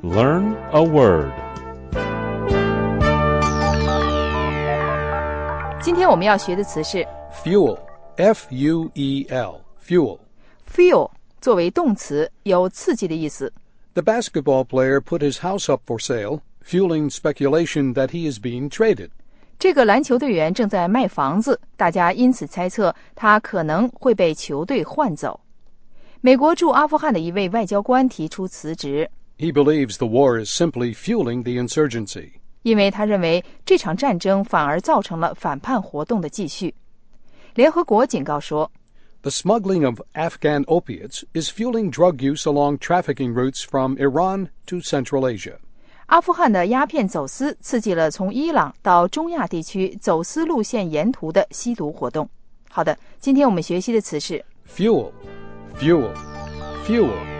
Learn a word. 今天我们要学的词是 Fuel, F-U-E-L, fuel. fuel 作为动词，有刺激的意思。 The basketball player put his house up for sale, fueling speculation that he is being traded. 这个篮球队员正在卖房子，大家因此猜测他可能会被球队换走。美国驻阿富汗的一位外交官提出辞职， He believes the war is simply fueling the insurgency. 因为他认为这场战争反而造成了反叛活动的继续。联合国警告说， The smuggling of Afghan opiates is fueling drug use along trafficking routes from Iran to Central Asia. 阿富汗的鸦片走私刺激了从伊朗到中亚地区走私路线沿途的吸毒活动。好的，今天我们学习的词是 Fuel, fuel, fuel.